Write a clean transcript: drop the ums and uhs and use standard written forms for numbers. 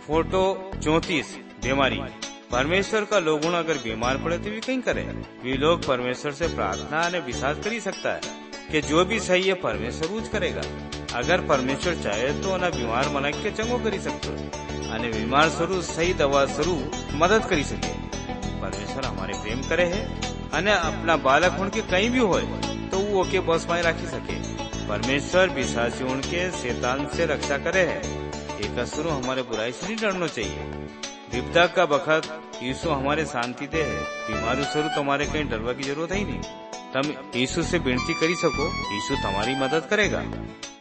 Photo 34 बीमारी। परमेश्वर का लोगुण अगर बीमार पड़े तो भी कहीं करे। वे लोग परमेश्वर से प्रार्थना और विश्वास कर ही सकता है कि जो भी सही है परमेश्वर ऊज करेगा। अगर परमेश्वर चाहे तो ना बीमार मना के चंगो करी सकते अने बीमार स्वरू सही दवा स्वरू मदद करी सके। परमेश्वर हमारे प्रेम करे है अने अपना बालक होने के कहीं भी होए तो वो ओके बस में राखी सके। परमेश्वर विश्वासी उनके शैतान से रक्षा करे है। एक असुरु हमारे बुराई से नहीं डरना चाहिए। विपदा का बखत यीशु हमारे शांति दे है। बीमारू स्वरू तुम्हारे कहीं डरवा की जरूरत ही नहीं। तुम यीशु से विनती करी सको, यीशु तुम्हारी मदद करेगा।